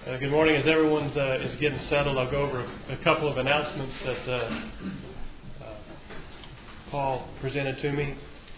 Good morning. As everyone is getting settled, I'll go over a couple of announcements that Paul presented to me.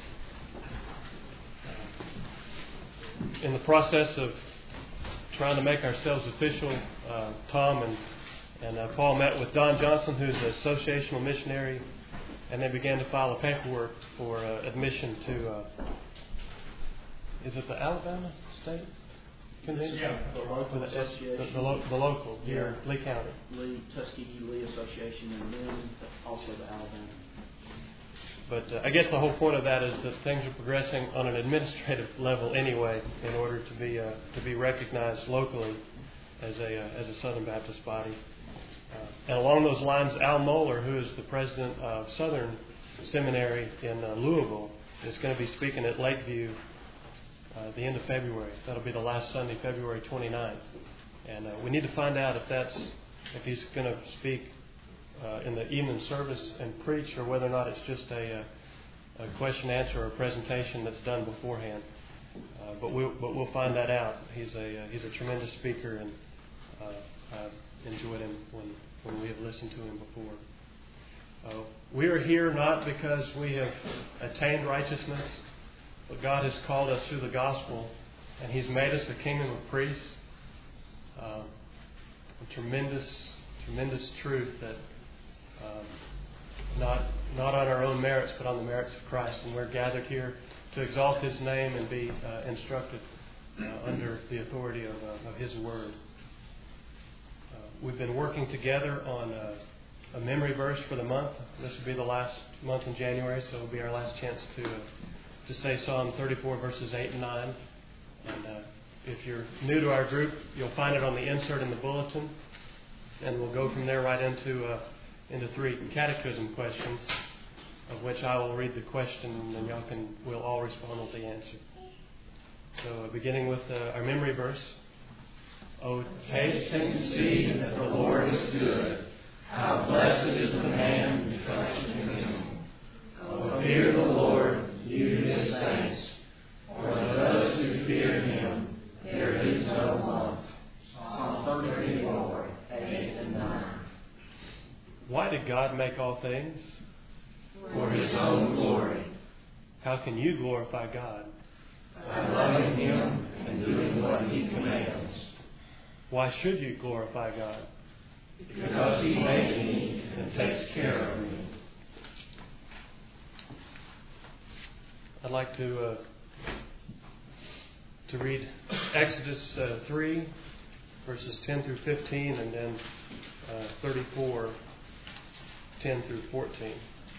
In the process of trying to make ourselves official, Tom and Paul met with Don Johnson, who's an associational missionary, and they began to file a paperwork for admission to, is it the Alabama State Convention? Yeah, the local association. The local, here, Lee County. Tuskegee Lee Association, and then also the Alabama. But I guess the whole point of that is that things are progressing on an administrative level anyway, in order to be recognized locally as a Southern Baptist body. And along those lines, Al Moeller, who is the president of Southern Seminary in Louisville, is going to be speaking at Lakeview the end of February. That'll be the last Sunday, February 29th. And we need to find out if he's going to speak in the evening service and preach, or whether or not it's just a question answer or a presentation that's done beforehand. But we'll find that out. He's a tremendous speaker, and I've enjoyed him when we have listened to him before. We are here not because we have attained righteousness, but God has called us through the gospel, and He's made us a kingdom of priests. A tremendous truth that not on our own merits, but on the merits of Christ. And we're gathered here to exalt His name and be instructed under the authority of His Word. We've been working together on a memory verse for the month. This will be the last month in January, so it'll be our last chance to say Psalm 34, verses 8 and 9. And if you're new to our group, you'll find it on the insert in the bulletin. And we'll go from there right into 3 catechism questions, of which I will read the question, and then we'll all respond with the answer. So beginning with our memory verse. Oh, taste and see that the Lord is good. How blessed is the man who trusts in Him. Oh, fear the Lord, you His saints. For those who fear Him, there is no want. Psalm 34, 8 and 9. Why did God make all things? For His own glory. How can you glorify God? By loving Him and doing what He commands. Why should you glorify God? Because He made me and takes care of me. I'd like to read Exodus 3, verses 10 through 15, and then 34, 10 through 14.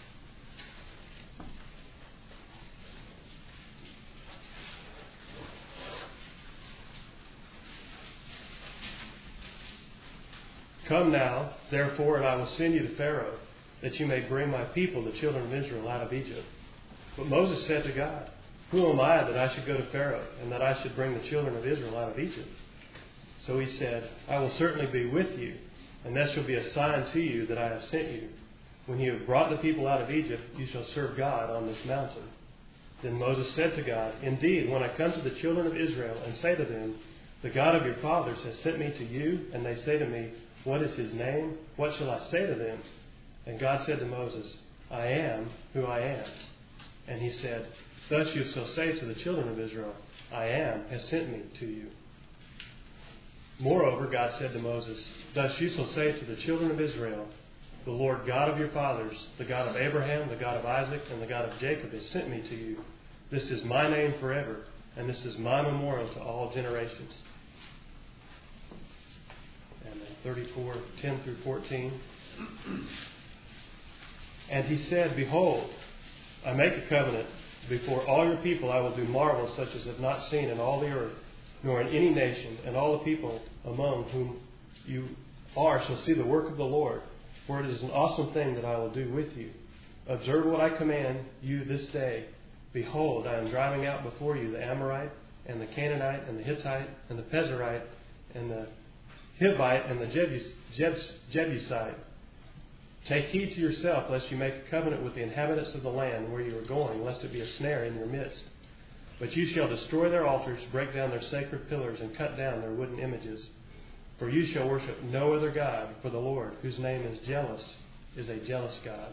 Come now, therefore, and I will send you to Pharaoh, that you may bring my people, the children of Israel, out of Egypt. But Moses said to God, Who am I that I should go to Pharaoh, and that I should bring the children of Israel out of Egypt? So he said, I will certainly be with you, and that shall be a sign to you that I have sent you. When you have brought the people out of Egypt, you shall serve God on this mountain. Then Moses said to God, Indeed, when I come to the children of Israel and say to them, The God of your fathers has sent me to you, and they say to me, What is His name? What shall I say to them? And God said to Moses, I am who I am. And He said, Thus you shall say to the children of Israel, I am has sent me to you. Moreover, God said to Moses, Thus you shall say to the children of Israel, The Lord God of your fathers, the God of Abraham, the God of Isaac, and the God of Jacob has sent me to you. This is my name forever, and this is my memorial to all generations. And 34, 10 through 14. And He said, Behold, I make a covenant. Before all your people I will do marvels such as have not seen in all the earth, nor in any nation, and all the people among whom you are shall see the work of the Lord. For it is an awesome thing that I will do with you. Observe what I command you this day. Behold, I am driving out before you the Amorite, and the Canaanite, and the Hittite, and the Pezerite, and the Hivite, and the Jebusite. Take heed to yourself, lest you make a covenant with the inhabitants of the land where you are going, lest it be a snare in your midst. But you shall destroy their altars, break down their sacred pillars, and cut down their wooden images. For you shall worship no other God, for the Lord, whose name is jealous, is a jealous God.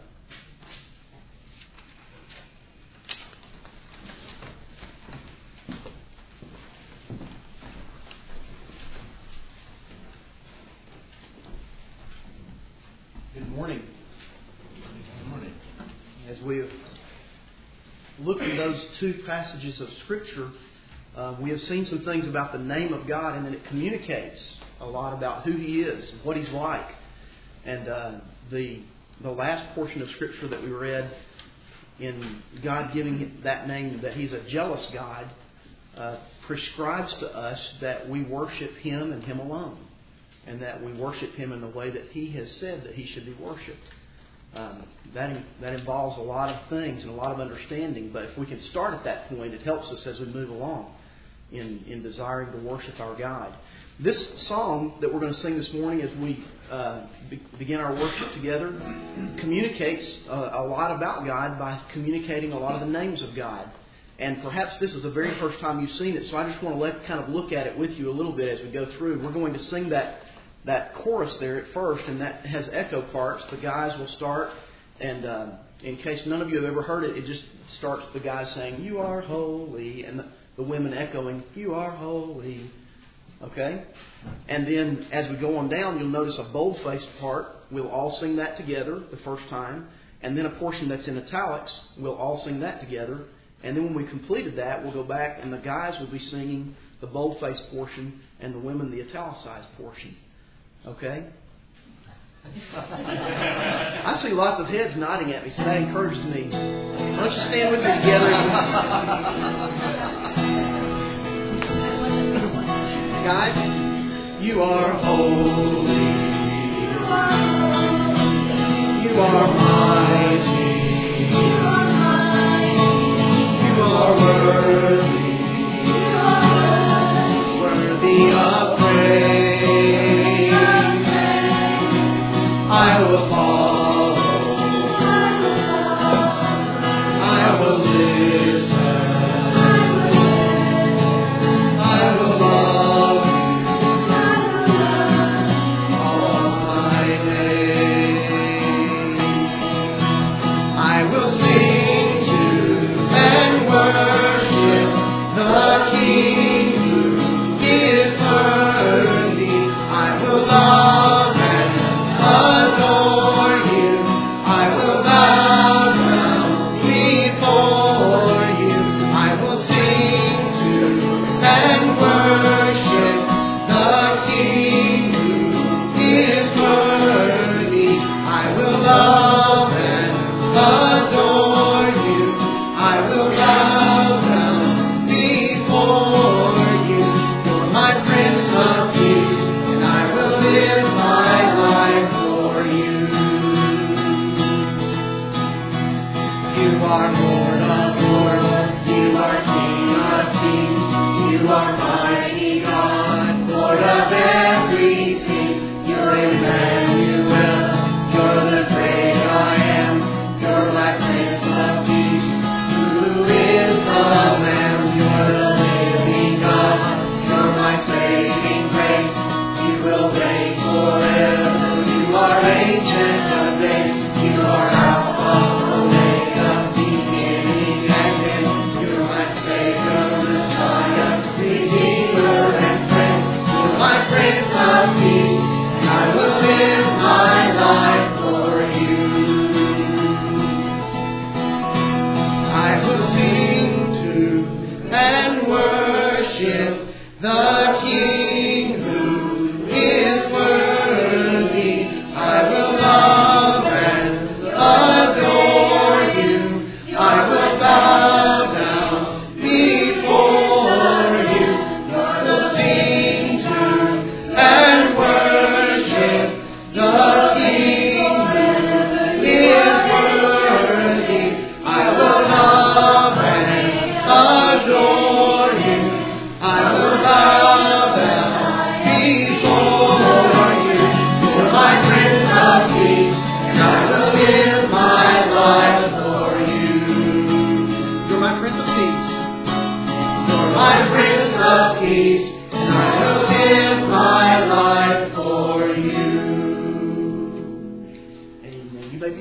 Good morning. Good morning. As we look at those two passages of Scripture, we have seen some things about the name of God, and then it communicates a lot about who He is and what He's like. And the last portion of Scripture that we read, in God giving that name, that He's a jealous God, prescribes to us that we worship Him and Him alone, and that we worship Him in the way that He has said that He should be worshipped. That involves a lot of things and a lot of understanding, but if we can start at that point, it helps us as we move along in desiring to worship our God. This song that we're going to sing this morning as we begin our worship together communicates a lot about God by communicating a lot of the names of God. And perhaps this is the very first time you've seen it, so I just want to look at it with you a little bit as we go through. We're going to sing that chorus there at first, and that has echo parts. The guys will start, and in case none of you have ever heard it, it just starts the guys saying, "You are holy," and the women echoing, "You are holy." Okay? And then as we go on down, you'll notice a bold-faced part. We'll all sing that together the first time. And then a portion that's in italics, we'll all sing that together. And then when we completed that, we'll go back and the guys will be singing the bold-faced portion and the women the italicized portion. Okay? I see lots of heads nodding at me, so that encourages me. Why don't you stand with me together? Guys, you are holy. You are mighty. You are worthy. Worthy of praise. I will follow. I will listen. I will love you all my days.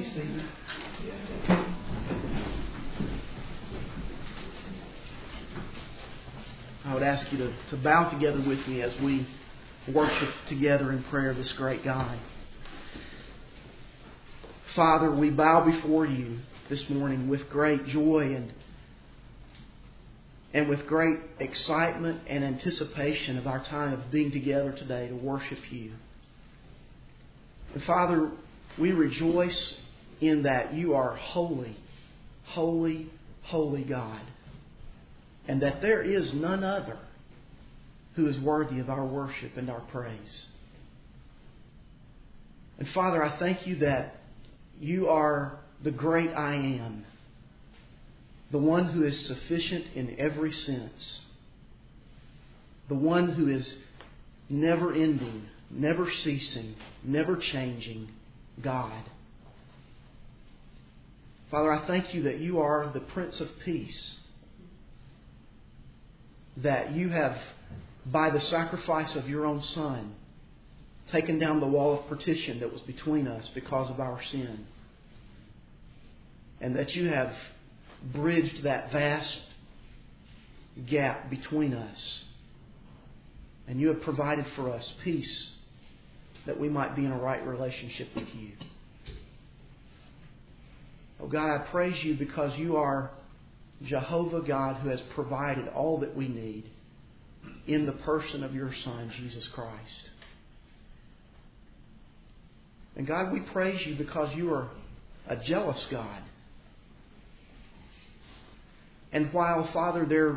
be seated. I would ask you to bow together with me as we worship together in prayer this great God. Father, we bow before you this morning with great joy and with great excitement and anticipation of our time of being together today to worship you. And Father, we rejoice in that you are holy, holy, holy God, and that there is none other who is worthy of our worship and our praise. And Father, I thank you that you are the great I am, the one who is sufficient in every sense, the one who is never ending, never ceasing, never changing God. Father, I thank you that you are the Prince of Peace, that you have, by the sacrifice of your own Son, taken down the wall of partition that was between us because of our sin, and that you have bridged that vast gap between us, and you have provided for us peace that we might be in a right relationship with you. Oh God, I praise you because you are Jehovah God who has provided all that we need in the person of your Son, Jesus Christ. And God, we praise you because you are a jealous God. And while, Father, there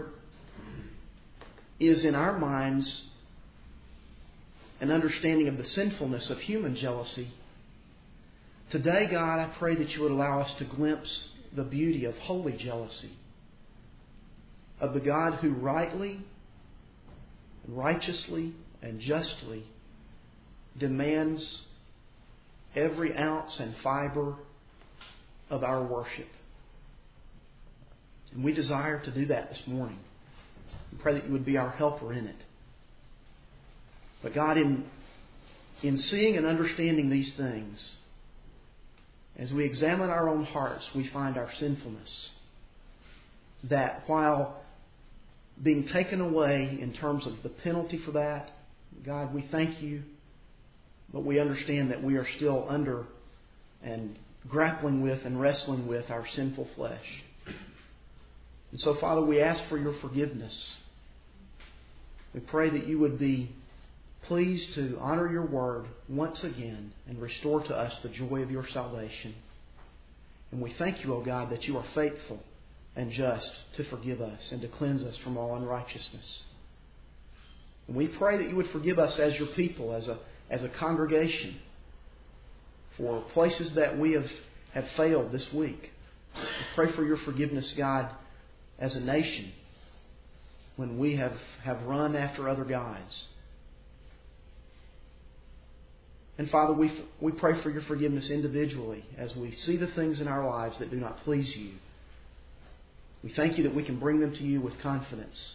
is in our minds an understanding of the sinfulness of human jealousy, today, God, I pray that you would allow us to glimpse the beauty of holy jealousy, of the God who rightly, righteously, and justly demands every ounce and fiber of our worship. And we desire to do that this morning. We pray that you would be our helper in it. But God, in seeing and understanding these things, as we examine our own hearts, we find our sinfulness. That while being taken away in terms of the penalty for that, God, we thank you, but we understand that we are still under and grappling with and wrestling with our sinful flesh. And so, Father, we ask for your forgiveness. We pray that you would be pleased to honor your word once again and restore to us the joy of your salvation. And we thank you, O God, that you are faithful and just to forgive us and to cleanse us from all unrighteousness. And we pray that you would forgive us as your people, as a congregation, for places that we have failed this week. We pray for your forgiveness, God, as a nation, when we have run after other gods. And Father, we pray for your forgiveness individually as we see the things in our lives that do not please you. We thank you that we can bring them to you with confidence.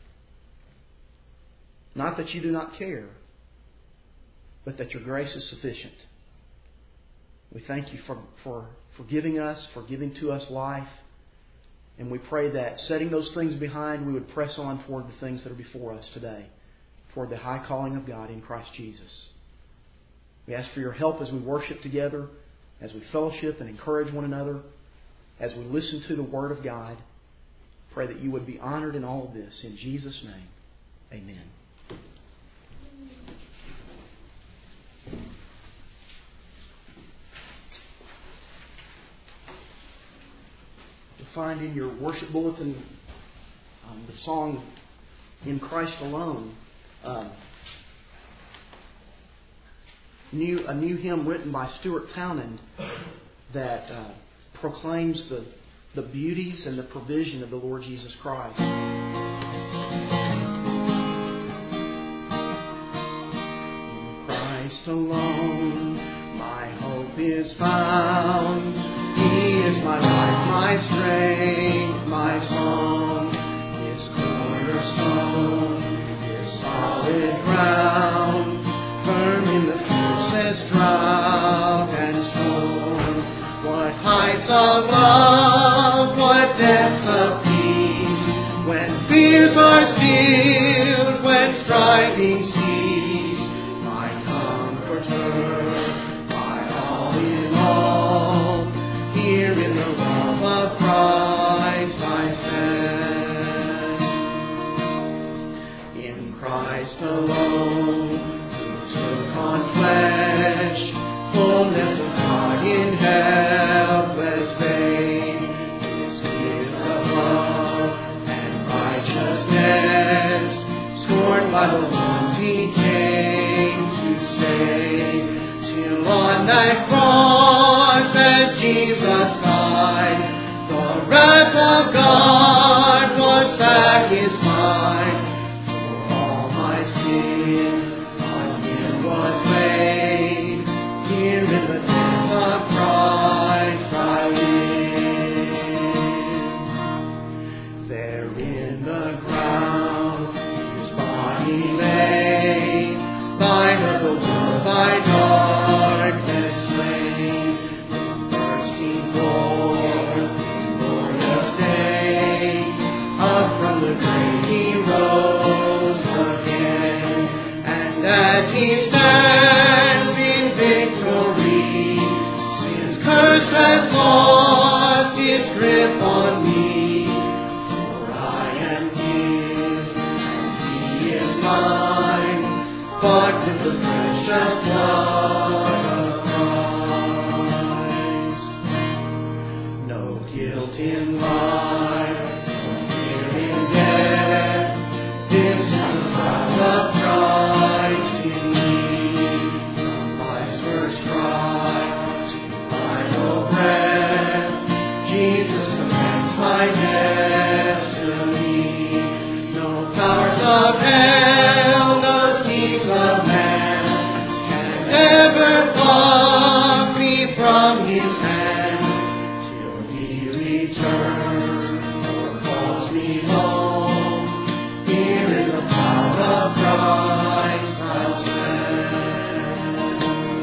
Not that you do not care, but that your grace is sufficient. We thank you for forgiving us, for giving to us life. And we pray that, setting those things behind, we would press on toward the things that are before us today, toward the high calling of God in Christ Jesus. We ask for your help as we worship together, as we fellowship and encourage one another, as we listen to the Word of God. Pray that you would be honored in all of this. In Jesus' name, amen. You'll find in your worship bulletin the song In Christ Alone. A new hymn written by Stuart Townend that proclaims the beauties and the provision of the Lord Jesus Christ. In Christ alone my hope is found. He is my life, my strength, my song. His cornerstone, His solid ground, firm in the fiercest drought and storm. of love, what depths of peace, when fears are stilled, when striving cease, my comforter, my all in all, here in the love of Christ I stand. In Christ alone, who took on flesh, fullness of God in helpless faith, His gift of love and righteousness, scorned by the ones He came to save, till on that cross as Jesus died, the wrath of God was satisfied. For all my sin on Him was laid. Here in the death of Christ I live. There in the ground His body lay, light of the world by darkness slain, bursting forth in glorious day, up from the grave He rose again, and as He stands in victory, sin's curse has lost its grip on me. For I am His, and He is mine, bought with the precious blood of Christ. No guilt in life, no fear in death, this is the power of Christ in me. From life's first cry to final breath, Jesus commands my destiny. No powers of hell, no schemes of man can ever pluck me from His hand, till He returns or calls me home. Here in the power of Christ I'll stand.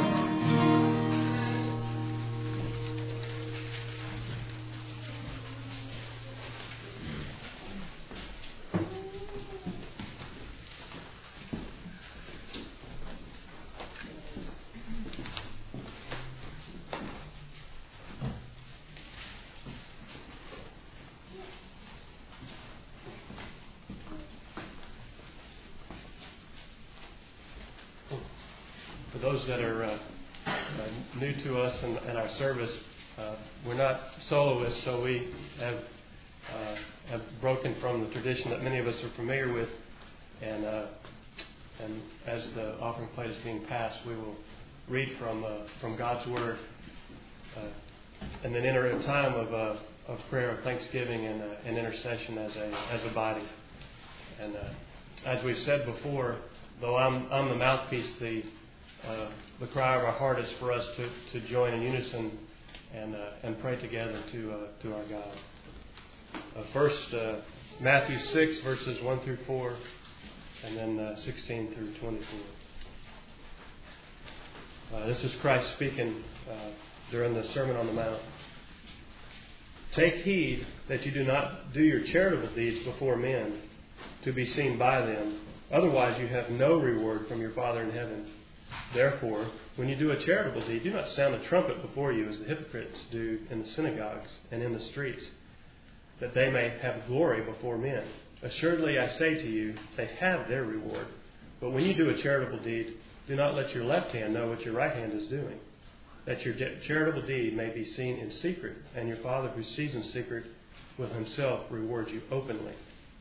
For those that are new to us and our service, we're not soloists, so we have broken from the tradition that many of us are familiar with. And as the offering plate is being passed, we will read from God's Word, and then enter a time of prayer, of thanksgiving, and intercession as a body. And as we've said before, though I'm the mouthpiece, the cry of our heart is for us to join in unison and pray together to our God. First, Matthew 6, verses 1 through 4, and then 16 through 24. This is Christ speaking during the Sermon on the Mount. Take heed that you do not do your charitable deeds before men, to be seen by them. Otherwise you have no reward from your Father in heaven. Therefore, when you do a charitable deed, do not sound a trumpet before you, as the hypocrites do in the synagogues and in the streets, that they may have glory before men. Assuredly, I say to you, they have their reward. But when you do a charitable deed, do not let your left hand know what your right hand is doing, that your charitable deed may be seen in secret, and your Father who sees in secret will Himself reward you openly.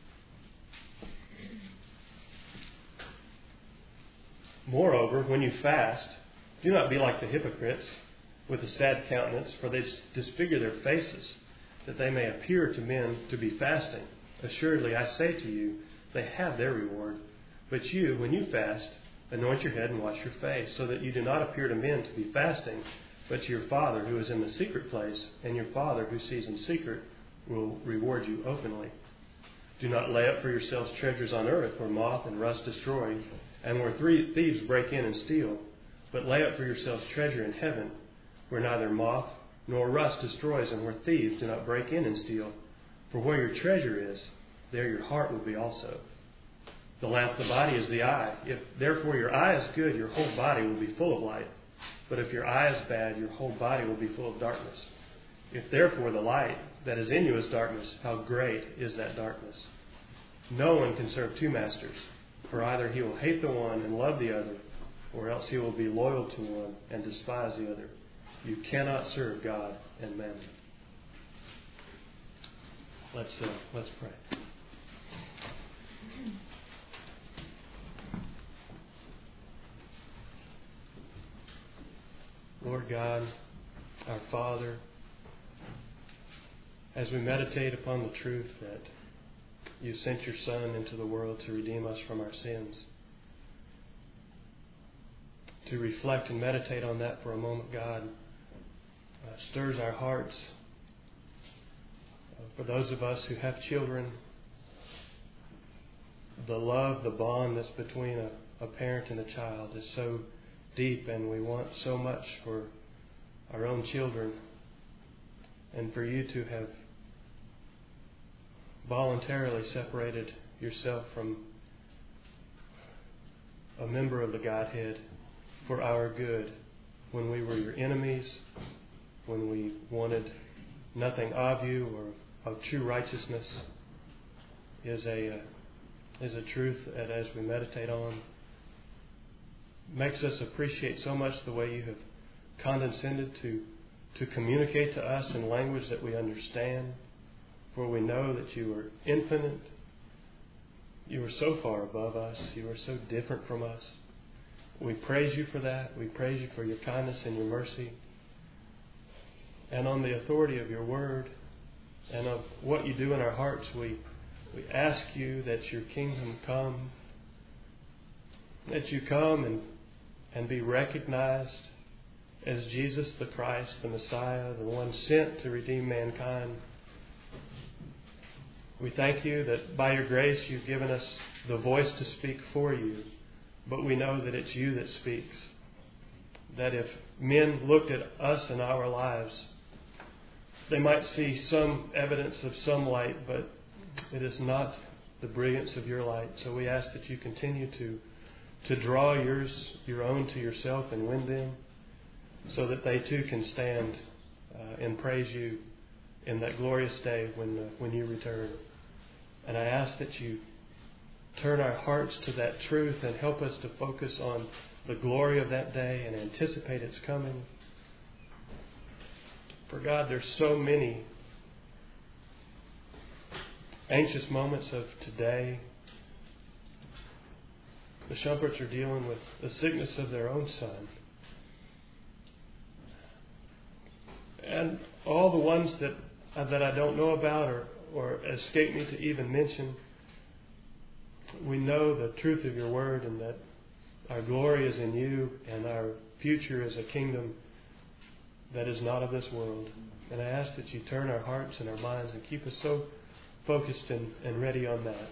Moreover, when you fast, do not be like the hypocrites with a sad countenance, for they disfigure their faces, that they may appear to men to be fasting. Assuredly, I say to you, they have their reward. But you, when you fast, anoint your head and wash your face, so that you do not appear to men to be fasting, but to your Father who is in the secret place, and your Father who sees in secret will reward you openly. Do not lay up for yourselves treasures on earth, where moth and rust destroy, and where thieves break in and steal. But lay up for yourselves treasure in heaven, where neither moth nor rust destroys, and where thieves do not break in and steal. For where your treasure is, there your heart will be also. The lamp of the body is the eye. If therefore your eye is good, your whole body will be full of light. But if your eye is bad, your whole body will be full of darkness. If therefore the light that is in you is darkness, how great is that darkness? No one can serve two masters, for either he will hate the one and love the other, or else he will be loyal to one and despise the other. You cannot serve God and mammon. Let's pray. Lord God, our Father, as we meditate upon the truth that you sent your Son into the world to redeem us from our sins, to reflect and meditate on that for a moment, God, stirs our hearts. For those of us who have children, the love, the bond that's between a parent and a child is so deep, and we want so much for our own children, and for you to have voluntarily separated yourself from a member of the Godhead for our good when we were your enemies, when we wanted nothing of you or of true righteousness, is a truth that as we meditate on makes us appreciate so much the way you have condescended to communicate to us in language that we understand. For we know that you are infinite. You are so far above us. You are so different from us. We praise you for that. We praise you for your kindness and your mercy. And on the authority of your word and of what you do in our hearts, we ask you that your kingdom come, that you come and be recognized as Jesus the Christ, the Messiah, the one sent to redeem mankind. We thank you that by your grace you've given us the voice to speak for you, but we know that it's you that speaks. That if men looked at us and our lives, they might see some evidence of some light, but it is not the brilliance of your light. So we ask that you continue to draw your own to yourself and win them, so that they too can stand and praise you in that glorious day when you return. And I ask that you turn our hearts to that truth and help us to focus on the glory of that day and anticipate its coming. For God, there's so many anxious moments of today. The Shumperts are dealing with the sickness of their own son. And all the ones that I don't know about or escape me to even mention, we know the truth of your word and that our glory is in you and our future is a kingdom that is not of this world. And I ask that you turn our hearts and our minds and keep us so focused and ready on that.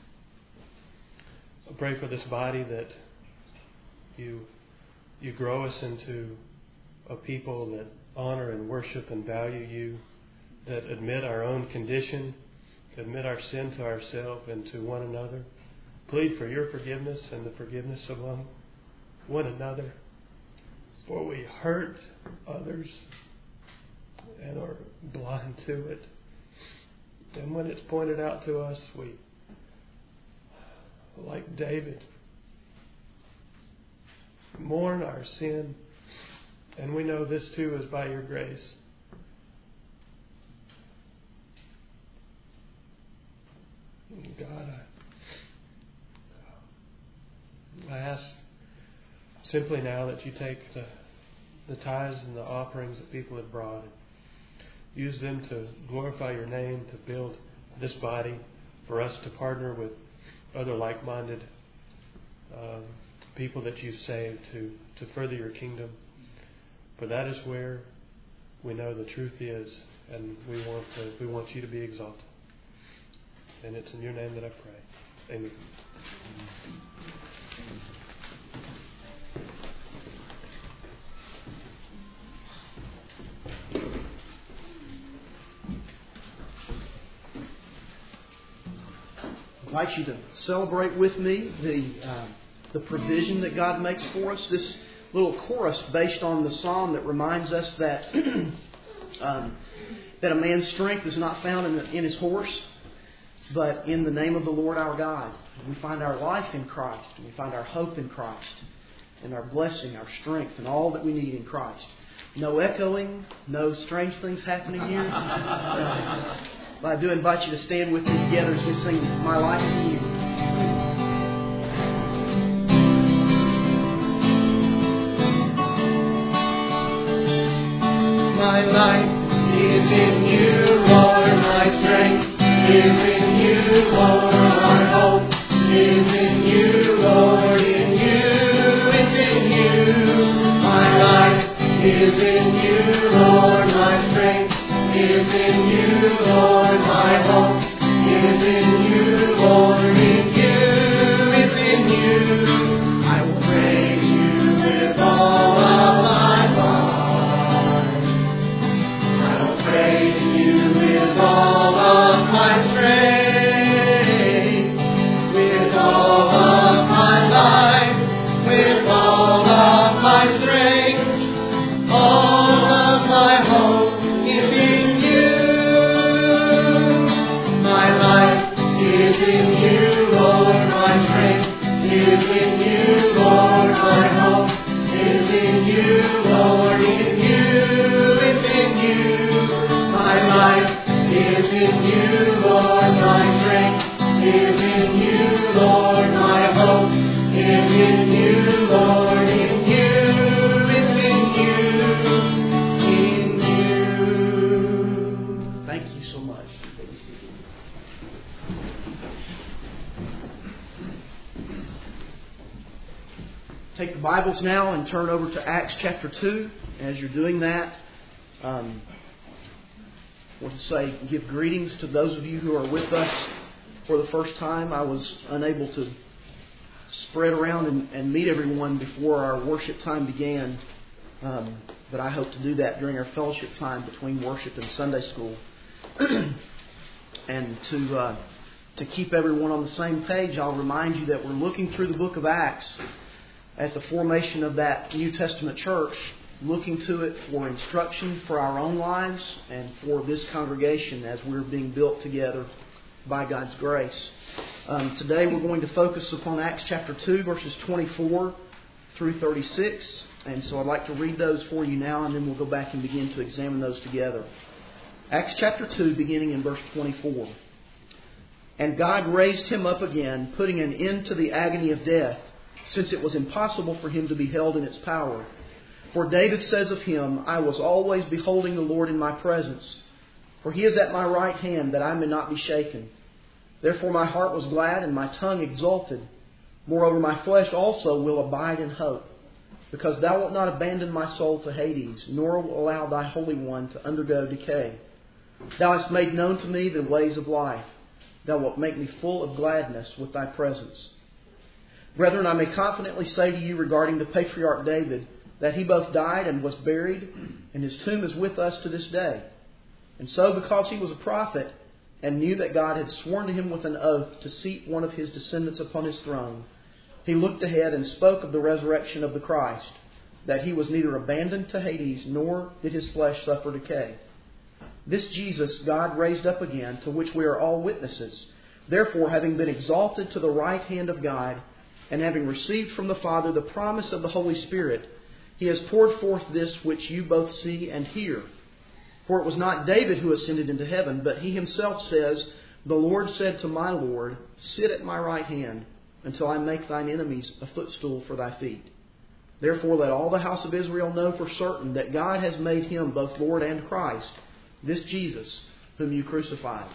I pray for this body that you grow us into a people that honor and worship and value you, that admit our own condition, admit our sin to ourselves and to one another. Plead for your forgiveness and the forgiveness of one another. For we hurt others and are blind to it. And when it's pointed out to us, we, like David, mourn our sin. And we know this too is by your grace. God, I ask simply now that you take the tithes and the offerings that people have brought and use them to glorify your name, to build this body, for us to partner with other like-minded people that you've saved to further your kingdom. For that is where we know the truth is, and we want you to be exalted. And it's in your name that I pray. Amen. invite you to celebrate with me the provision that God makes for us. This little chorus based on the psalm that reminds us that that a man's strength is not found in his horse, but in the name of the Lord our God. We find our life in Christ, and we find our hope in Christ, and our blessing, our strength, and all that we need in Christ. No echoing, no strange things happening here. But I do invite you to stand with me together as we sing My Life is in You. My life is in You, Lord, my strength is in You, Lord, my hope is in You, Lord, in You, it's in You. My life is in You, Lord, my strength is in You, Lord, my hope is in You, Lord, in You, it's in You. I will praise You with all of my heart. I will praise You with all of my strength, with all of my life, with all of my strength. All of my hope is in You. My life is in You, Lord. My strength is in You, Lord. My hope is in You, Lord. In You, it's in You. My life is in You, Lord. My strength is in You, Lord. My hope is in You, Lord. In You, it's in You. In You. Thank you so much. Take the Bibles now and turn over to Acts chapter 2. As you're doing that, I want to say, give greetings to those of you who are with us for the first time. I was unable to spread around and meet everyone before our worship time began, but I hope to do that during our fellowship time between worship and Sunday school. And to keep everyone on the same page, I'll remind you that we're looking through the book of Acts at the formation of that New Testament church, looking to it for instruction for our own lives and for this congregation as we're being built together by God's grace. Today we're going to focus upon Acts chapter 2, verses 24 through 36. And so I'd like to read those for you now, and then we'll go back and begin to examine those together. Acts chapter 2, beginning in verse 24. And God raised him up again, putting an end to the agony of death, since it was impossible for him to be held in its power. For David says of him, I was always beholding the Lord in my presence. For he is at my right hand, that I may not be shaken. Therefore my heart was glad, and my tongue exulted. Moreover, my flesh also will abide in hope. Because thou wilt not abandon my soul to Hades, nor will allow thy Holy One to undergo decay. Thou hast made known to me the ways of life. Thou wilt make me full of gladness with thy presence. Brethren, I may confidently say to you regarding the patriarch David, that he both died and was buried, and his tomb is with us to this day. And so, because he was a prophet, and knew that God had sworn to him with an oath to seat one of his descendants upon his throne, he looked ahead and spoke of the resurrection of the Christ, that he was neither abandoned to Hades, nor did his flesh suffer decay. This Jesus God raised up again, to which we are all witnesses. Therefore, having been exalted to the right hand of God, and having received from the Father the promise of the Holy Spirit, he has poured forth this which you both see and hear. For it was not David who ascended into heaven, but he himself says, The Lord said to my Lord, Sit at my right hand, until I make thine enemies a footstool for thy feet. Therefore let all the house of Israel know for certain that God has made him both Lord and Christ, this Jesus, whom you crucified.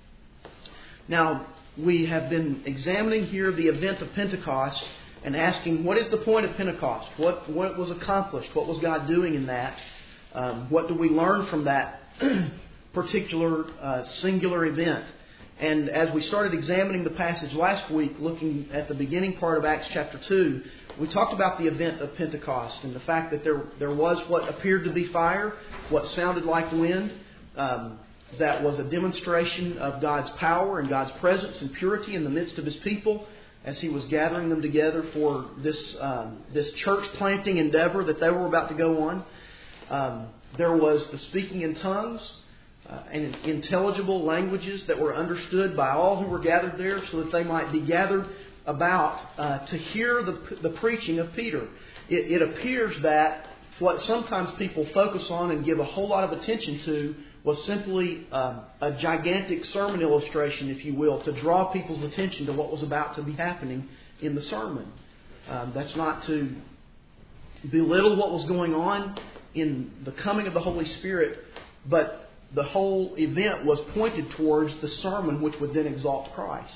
Now, we have been examining here the event of Pentecost and asking, what is the point of Pentecost? What was accomplished? What was God doing in that? What do we learn from that particular singular event? And as we started examining the passage last week, looking at the beginning part of Acts chapter 2, we talked about the event of Pentecost and the fact that there was what appeared to be fire, what sounded like wind, that was a demonstration of God's power and God's presence and purity in the midst of His people as He was gathering them together for this church planting endeavor that they were about to go on. There was the speaking in tongues and intelligible languages that were understood by all who were gathered there, so that they might be gathered about to hear the preaching of Peter. It appears that what sometimes people focus on and give a whole lot of attention to was simply a gigantic sermon illustration, if you will, to draw people's attention to what was about to be happening in the sermon. That's not to belittle what was going on in the coming of the Holy Spirit, but the whole event was pointed towards the sermon, which would then exalt Christ.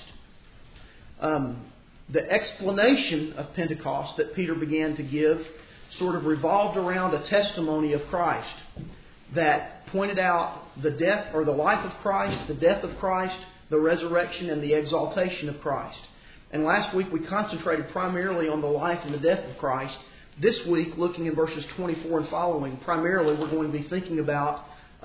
The explanation of Pentecost that Peter began to give sort of revolved around a testimony of Christ that pointed out the death or the life of Christ, the death of Christ, the resurrection, and the exaltation of Christ. And last week we concentrated primarily on the life and the death of Christ. This week, looking in verses 24 and following, primarily we're going to be thinking about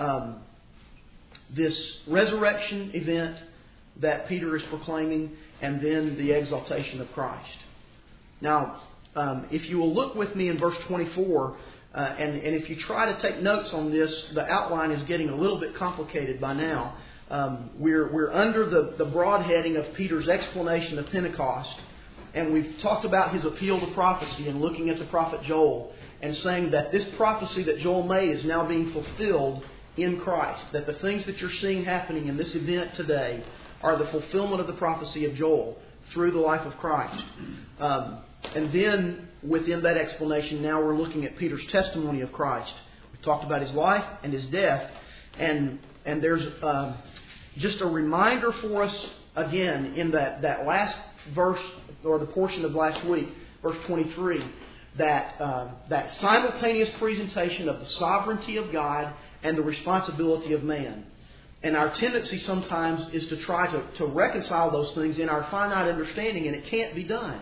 this resurrection event that Peter is proclaiming, and then the exaltation of Christ. Now, if you will look with me in verse 24, and if you try to take notes on this, the outline is getting a little bit complicated by now. We're under the broad heading of Peter's explanation of Pentecost, and we've talked about his appeal to prophecy and looking at the prophet Joel and saying that this prophecy that Joel made is now being fulfilled in Christ, that the things that you're seeing happening in this event today are the fulfillment of the prophecy of Joel through the life of Christ. And then within that explanation, now we're looking at Peter's testimony of Christ. We've talked about his life and his death, and there's just a reminder for us again in that last verse, or the portion of last week, verse 23, that simultaneous presentation of the sovereignty of God and the responsibility of man. And our tendency sometimes is to try to reconcile those things in our finite understanding, and it can't be done.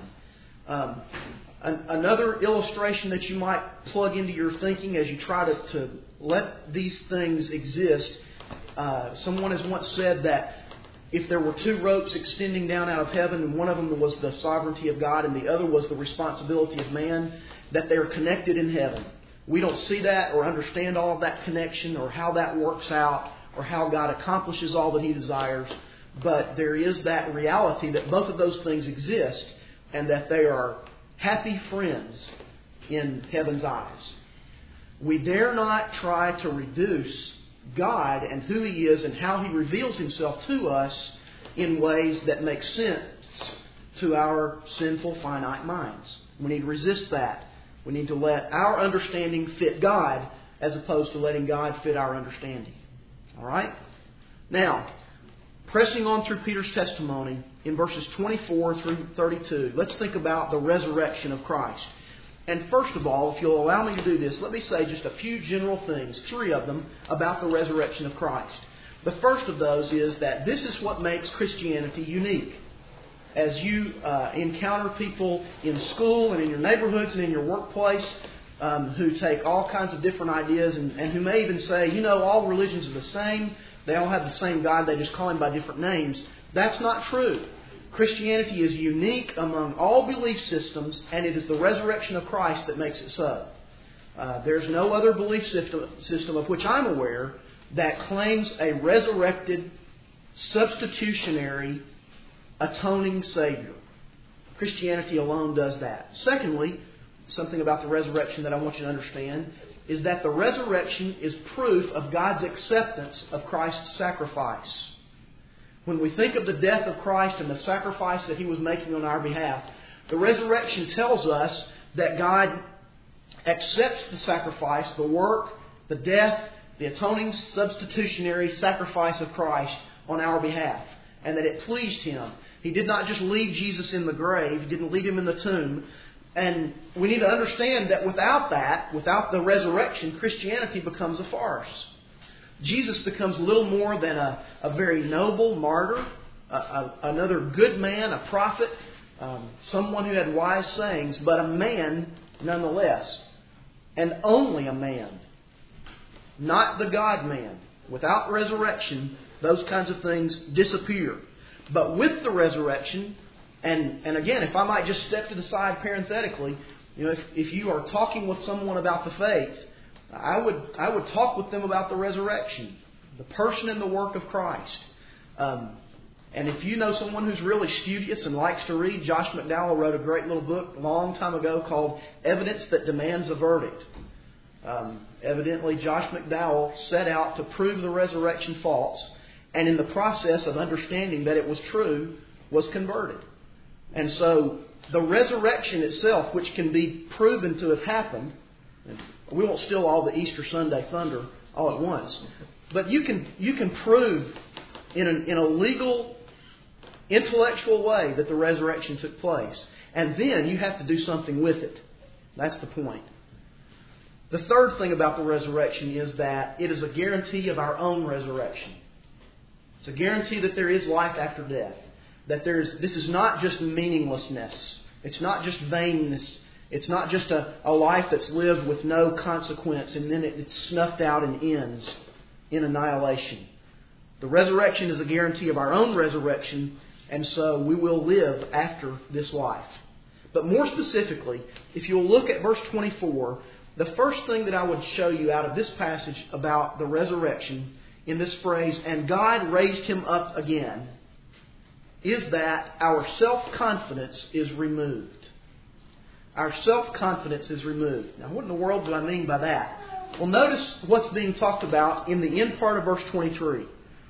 Another illustration that you might plug into your thinking as you try to let these things exist, someone has once said that if there were two ropes extending down out of heaven, and one of them was the sovereignty of God and the other was the responsibility of man, that they are connected in heaven. We don't see that or understand all of that connection or how that works out or how God accomplishes all that He desires, but there is that reality that both of those things exist and that they are happy friends in heaven's eyes. We dare not try to reduce God and who He is and how He reveals Himself to us in ways that make sense to our sinful, finite minds. We need to resist that. We need to let our understanding fit God as opposed to letting God fit our understanding. All right? Now, pressing on through Peter's testimony in verses 24 through 32, let's think about the resurrection of Christ. And first of all, if you'll allow me to do this, let me say just a few general things, 3 of them, about the resurrection of Christ. The first of those is that this is what makes Christianity unique. As you encounter people in school and in your neighborhoods and in your workplace who take all kinds of different ideas and who may even say, all religions are the same, they all have the same God, they just call Him by different names. That's not true. Christianity is unique among all belief systems, and it is the resurrection of Christ that makes it so. There's no other belief system of which I'm aware that claims a resurrected, substitutionary, atoning Savior. Christianity alone does that. Secondly, something about the resurrection that I want you to understand is that the resurrection is proof of God's acceptance of Christ's sacrifice. When we think of the death of Christ and the sacrifice that He was making on our behalf, the resurrection tells us that God accepts the sacrifice, the work, the death, the atoning substitutionary sacrifice of Christ on our behalf, and that it pleased Him. He did not just leave Jesus in the grave, He didn't leave Him in the tomb. And we need to understand that without the resurrection, Christianity becomes a farce. Jesus becomes little more than a very noble martyr, another good man, a prophet, someone who had wise sayings, but a man nonetheless. And only a man. Not the God-man. Without resurrection, those kinds of things disappear. But with the resurrection, and again, if I might just step to the side parenthetically, if you are talking with someone about the faith, I would talk with them about the resurrection, the person and the work of Christ. And if you know someone who's really studious and likes to read, Josh McDowell wrote a great little book a long time ago called Evidence That Demands a Verdict. Evidently, Josh McDowell set out to prove the resurrection false, and in the process of understanding that it was true, was converted. And so the resurrection itself, which can be proven to have happened, we won't steal all the Easter Sunday thunder all at once, but you can prove in a legal, intellectual way that the resurrection took place. And then you have to do something with it. That's the point. The third thing about the resurrection is that it is a guarantee of our own resurrection. It's a guarantee that there is life after death. That this is not just meaninglessness. It's not just vainness. It's not just a life that's lived with no consequence and then it's snuffed out and ends in annihilation. The resurrection is a guarantee of our own resurrection, and so we will live after this life. But more specifically, if you'll look at verse 24, the first thing that I would show you out of this passage about the resurrection in this phrase, "and God raised him up again," is that our self-confidence is removed. Our self-confidence is removed. Now, what in the world do I mean by that? Well, notice what's being talked about in the end part of verse 23.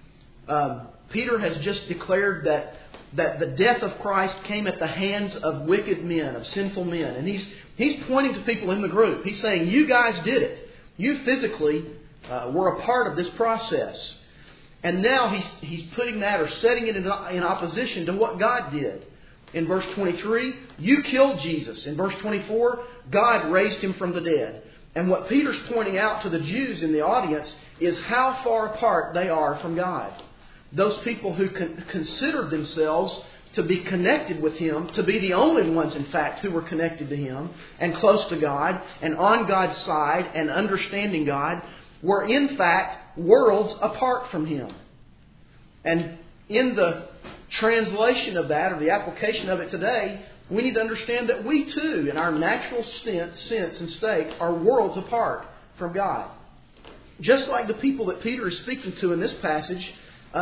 Peter has just declared that the death of Christ came at the hands of wicked men, of sinful men. And he's pointing to people in the group. He's saying, you guys did it. You physically were a part of this process. And now he's putting that or setting it in opposition to what God did. In verse 23, you killed Jesus. In verse 24, God raised him from the dead. And what Peter's pointing out to the Jews in the audience is how far apart they are from God. Those people who considered themselves to be connected with Him, to be the only ones, in fact, who were connected to Him and close to God and on God's side and understanding God, were in fact worlds apart from Him. And in the translation of that, or the application of it today, we need to understand that we too, in our natural sense and state, are worlds apart from God. Just like the people that Peter is speaking to in this passage,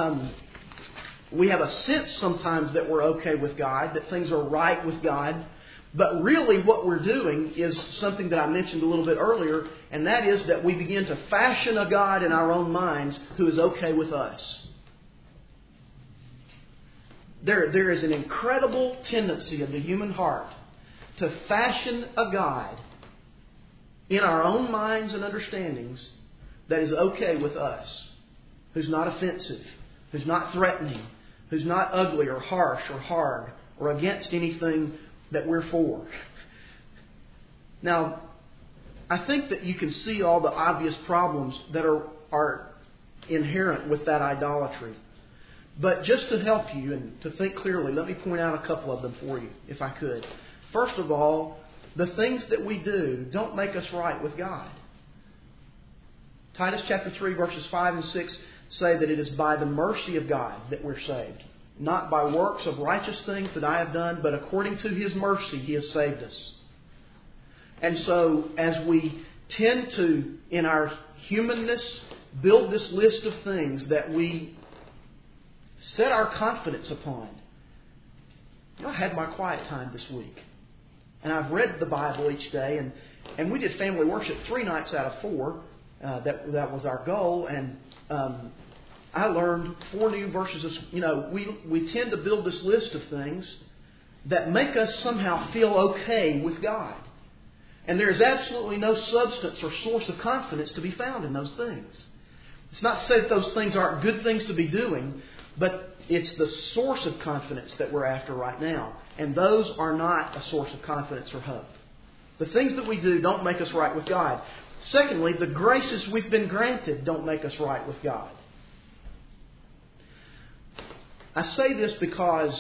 we have a sense sometimes that we're okay with God, that things are right with God. But really what we're doing is something that I mentioned a little bit earlier, and that is that we begin to fashion a God in our own minds who is okay with us. There is an incredible tendency of the human heart to fashion a God in our own minds and understandings that is okay with us, who's not offensive, who's not threatening, who's not ugly or harsh or hard or against anything that we're for. Now, I think that you can see all the obvious problems that are inherent with that idolatry. But just to help you and to think clearly, let me point out a couple of them for you, if I could. First of all, the things that we do don't make us right with God. Titus chapter 3, verses 5 and 6 say that it is by the mercy of God that we're saved. Not by works of righteous things that I have done, but according to His mercy He has saved us. And so, as we tend to, in our humanness, build this list of things that we set our confidence upon. I had my quiet time this week. And I've read the Bible each day. And we did family worship 3 nights out of 4. That was our goal. And I learned 4 new verses of... we tend to build this list of things that make us somehow feel okay with God. And there is absolutely no substance or source of confidence to be found in those things. It's not to say that those things aren't good things to be doing, but it's the source of confidence that we're after right now. And those are not a source of confidence or hope. The things that we do don't make us right with God. Secondly, the graces we've been granted don't make us right with God. I say this because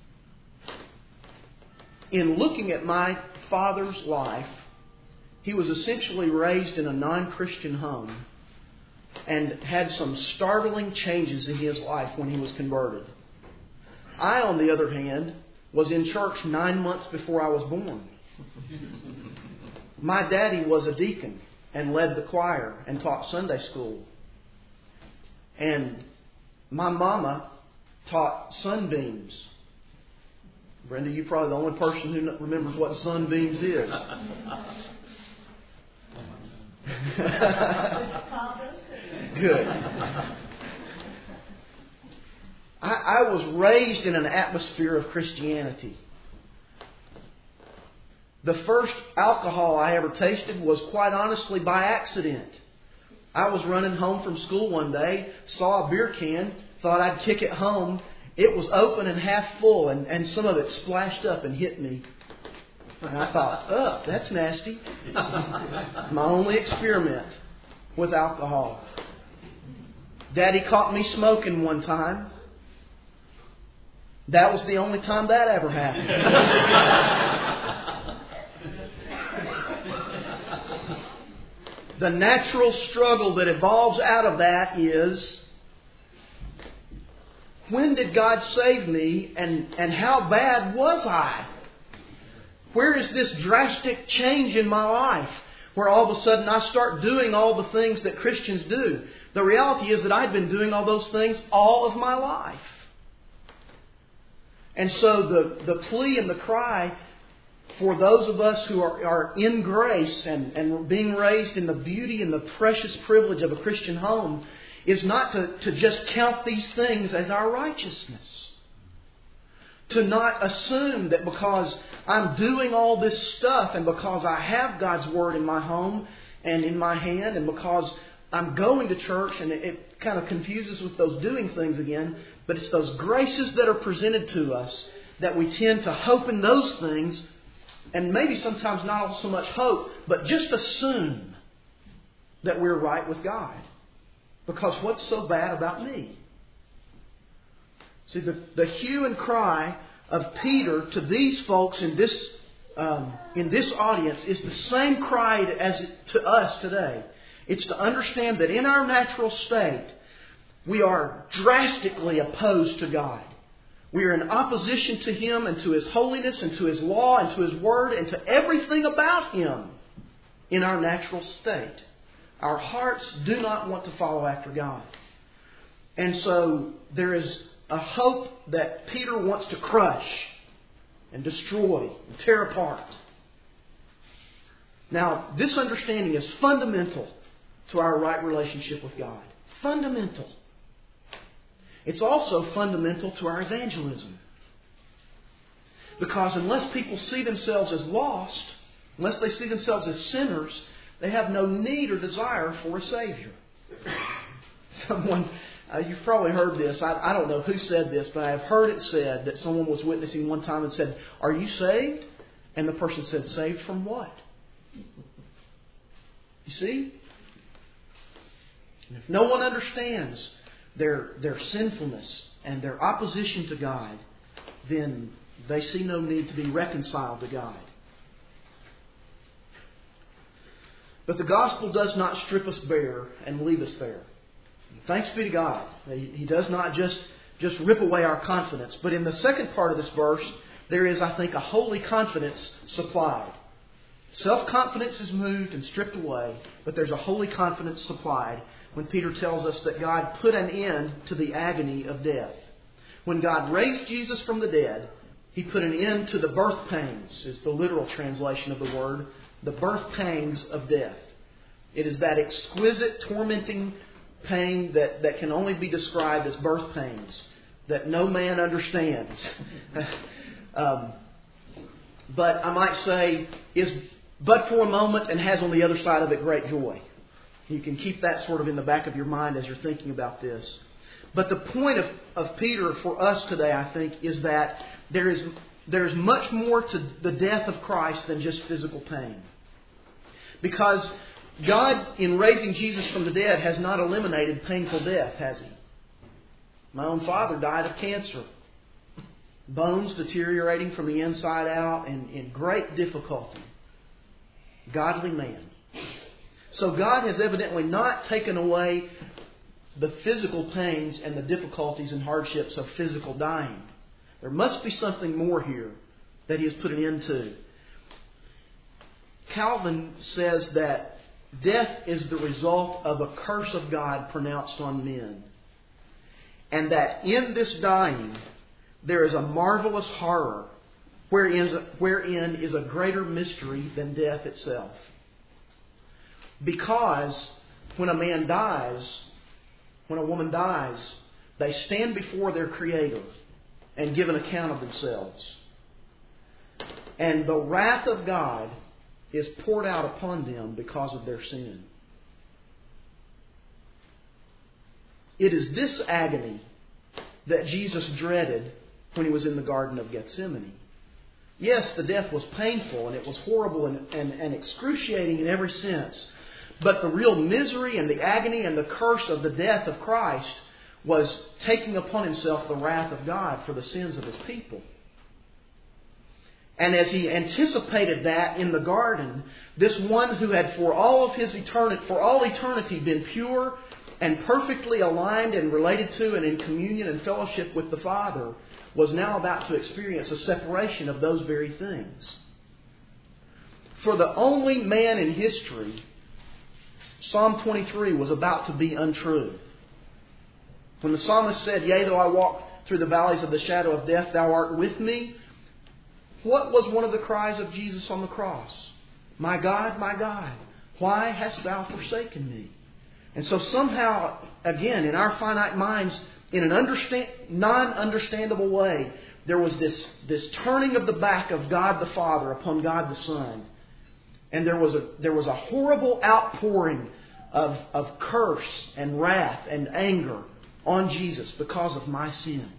in looking at my father's life, he was essentially raised in a non-Christian home. and had some startling changes in his life when he was converted. I, on the other hand, was in church 9 months before I was born. My daddy was a deacon and led the choir and taught Sunday school. And my mama taught sunbeams. Brenda, you're probably the only person who remembers what sunbeams is. Good. I was raised in an atmosphere of Christianity. The first alcohol I ever tasted was quite honestly by accident. I was running home from school one day, saw a beer can, thought I'd kick it home. It was open and half full, and some of it splashed up and hit me. And I thought, that's nasty. My only experiment with alcohol. Daddy caught me smoking one time. That was the only time that ever happened. The natural struggle that evolves out of that is, when did God save me, and how bad was I? Where is this drastic change in my life where all of a sudden I start doing all the things that Christians do? The reality is that I'd been doing all those things all of my life. And so the plea and the cry for those of us who are in grace and being raised in the beauty and the precious privilege of a Christian home is not to just count these things as our righteousness. To not assume that because I'm doing all this stuff and because I have God's Word in my home and in my hand and because I'm going to church, and it kind of confuses with those doing things again, but it's those graces that are presented to us that we tend to hope in those things, and maybe sometimes not so much hope, but just assume that we're right with God. Because what's so bad about me? See, the hue and cry of Peter to these folks in this audience is the same cry as to us today. It's to understand that in our natural state, we are drastically opposed to God. We are in opposition to Him and to His holiness and to His law and to His Word and to everything about Him in our natural state. Our hearts do not want to follow after God. And so there is a hope that Peter wants to crush and destroy and tear apart. Now, this understanding is fundamental to our right relationship with God. Fundamental. It's also fundamental to our evangelism. Because unless people see themselves as lost, unless they see themselves as sinners, they have no need or desire for a Savior. Someone, you've probably heard this. I don't know who said this, but I have heard it said that someone was witnessing one time and said, "Are you saved?" And the person said, "Saved from what?" You see? And if no one understands their sinfulness and their opposition to God, then they see no need to be reconciled to God. But the gospel does not strip us bare and leave us there. Thanks be to God. He does not just rip away our confidence. But in the second part of this verse, there is, I think, a holy confidence supplied. Self-confidence is moved and stripped away, but there's a holy confidence supplied when Peter tells us that God put an end to the agony of death. When God raised Jesus from the dead, He put an end to the birth pains, is the literal translation of the word, the birth pangs of death. It is that exquisite, tormenting pain that can only be described as birth pains, that no man understands. But I might say, is but for a moment and has on the other side of it great joy. You can keep that sort of in the back of your mind as you're thinking about this. But the point of Peter for us today, I think, is that there is much more to the death of Christ than just physical pain. Because God, in raising Jesus from the dead, has not eliminated painful death, has He? My own father died of cancer. Bones deteriorating from the inside out and in great difficulty. Godly man. So God has evidently not taken away the physical pains and the difficulties and hardships of physical dying. There must be something more here that He has put an end to. Calvin says that death is the result of a curse of God pronounced on men. And that in this dying, there is a marvelous horror wherein is a greater mystery than death itself. Because when a man dies, when a woman dies, they stand before their Creator and give an account of themselves. And the wrath of God is poured out upon them because of their sin. It is this agony that Jesus dreaded when He was in the Garden of Gethsemane. Yes, the death was painful and it was horrible and excruciating in every sense. But the real misery and the agony and the curse of the death of Christ was taking upon Himself the wrath of God for the sins of His people. And as He anticipated that in the garden, this one who had for all eternity been pure and perfectly aligned and related to and in communion and fellowship with the Father was now about to experience a separation of those very things. For the only man in history, Psalm 23 was about to be untrue. When the psalmist said, "Yea, though I walk through the valleys of the shadow of death, Thou art with me," what was one of the cries of Jesus on the cross? My God, why hast Thou forsaken me?" And so somehow, again, in our finite minds, in an non-understandable way, there was this turning of the back of God the Father upon God the Son. And there was a horrible outpouring of curse and wrath and anger on Jesus because of my sin.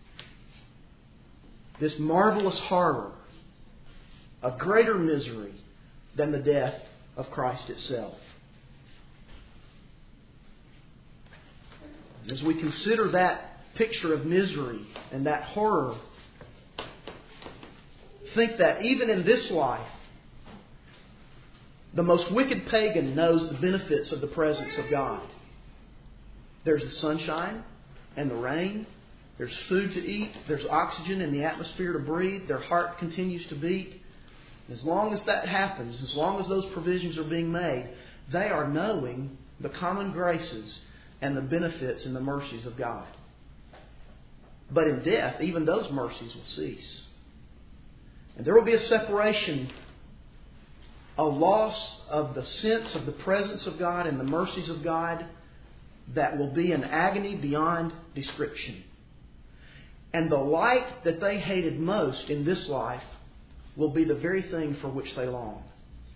This marvelous horror, a greater misery than the death of Christ itself. As we consider that picture of misery and that horror, think that even in this life, the most wicked pagan knows the benefits of the presence of God. There's the sunshine and the rain. There's food to eat. There's oxygen in the atmosphere to breathe. Their heart continues to beat. As long as that happens, as long as those provisions are being made, they are knowing the common graces and the benefits and the mercies of God. But in death, even those mercies will cease. And there will be a separation, a loss of the sense of the presence of God and the mercies of God that will be an agony beyond description. And the light that they hated most in this life will be the very thing for which they long.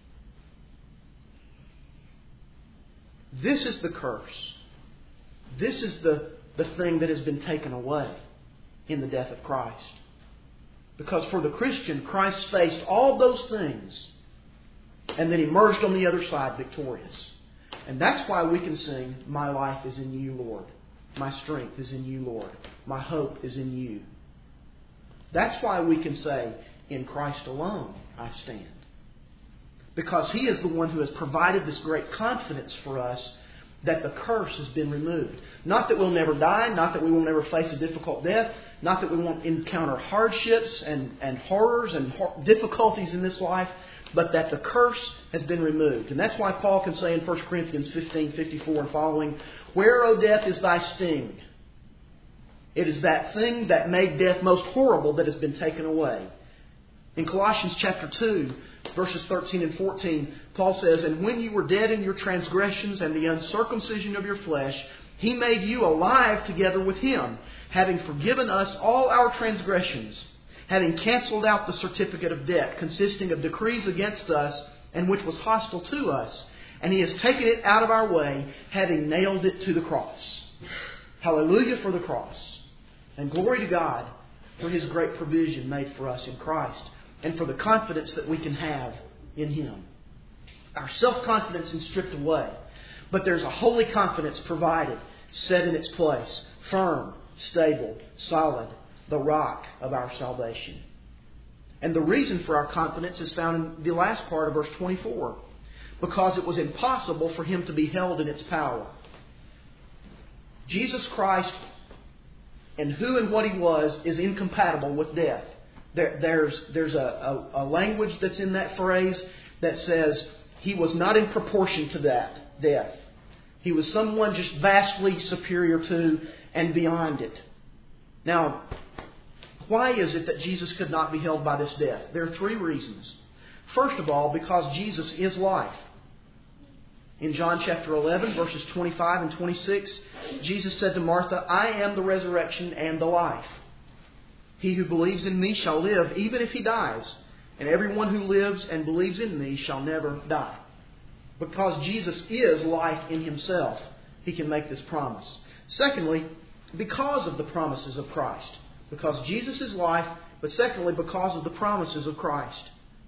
This is the curse. This is the thing that has been taken away in the death of Christ. Because for the Christian, Christ faced all those things and then emerged on the other side victorious. And that's why we can sing, "My life is in You, Lord. My strength is in You, Lord. My hope is in You." That's why we can say, "In Christ alone I stand." Because He is the one who has provided this great confidence for us that the curse has been removed. Not that we'll never die, not that we will never face a difficult death, not that we won't encounter hardships and horrors and difficulties in this life, but that the curse has been removed. And that's why Paul can say in 1 Corinthians 15:54 and following, "Where, O death, is thy sting?" It is that thing that made death most horrible that has been taken away. In Colossians chapter 2, verses 13 and 14, Paul says, "And when you were dead in your transgressions and the uncircumcision of your flesh, He made you alive together with Him, having forgiven us all our transgressions, having cancelled out the certificate of debt consisting of decrees against us and which was hostile to us. And He has taken it out of our way, having nailed it to the cross." Hallelujah for the cross. And glory to God for His great provision made for us in Christ and for the confidence that we can have in Him. Our self-confidence is stripped away. But there's a holy confidence provided, set in its place, firm, stable, solid, the rock of our salvation. And the reason for our confidence is found in the last part of verse 24. Because it was impossible for Him to be held in its power. Jesus Christ and who and what He was is incompatible with death. There's a language that's in that phrase that says He was not in proportion to that death. He was someone just vastly superior to and beyond it. Now, why is it that Jesus could not be held by this death? There are three reasons. First of all, because Jesus is life. In John chapter 11, verses 25 and 26, Jesus said to Martha, I am the resurrection and the life. He who believes in me shall live even if he dies, and everyone who lives and believes in me shall never die. Because Jesus is life in Himself, He can make this promise. Secondly, because of the promises of Christ. Because Jesus is life, but secondly, because of the promises of Christ.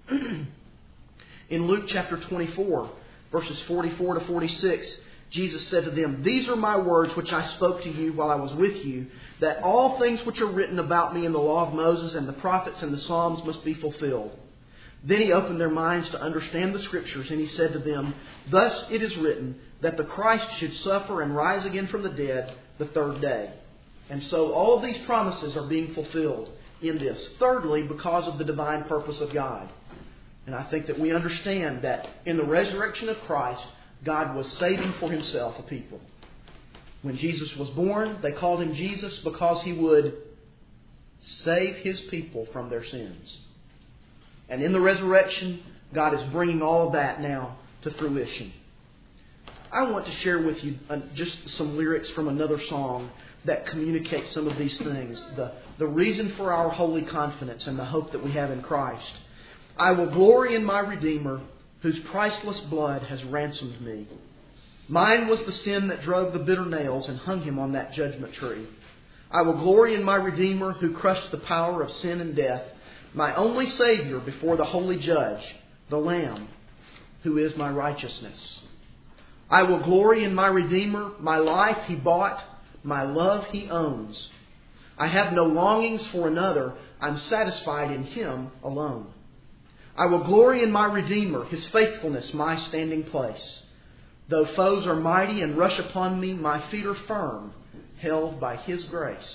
In Luke chapter 24, verses 44 to 46, Jesus said to them, These are my words which I spoke to you while I was with you, that all things which are written about me in the law of Moses and the prophets and the Psalms must be fulfilled. Then He opened their minds to understand the Scriptures, and He said to them, Thus it is written, that the Christ should suffer and rise again from the dead the third day. And so all of these promises are being fulfilled in this. Thirdly, because of the divine purpose of God. And I think that we understand that in the resurrection of Christ, God was saving for Himself a people. When Jesus was born, they called Him Jesus because He would save His people from their sins. And in the resurrection, God is bringing all of that now to fruition. I want to share with you just some lyrics from another song that communicate some of these things. The reason for our holy confidence and the hope that we have in Christ. I will glory in my Redeemer, whose priceless blood has ransomed me. Mine was the sin that drove the bitter nails and hung Him on that judgment tree. I will glory in my Redeemer, who crushed the power of sin and death, my only Savior before the holy Judge, the Lamb, who is my righteousness. I will glory in my Redeemer, my life He bought, my love He owns. I have no longings for another, I'm satisfied in Him alone. I will glory in my Redeemer, His faithfulness my standing place. Though foes are mighty and rush upon me, my feet are firm, held by His grace.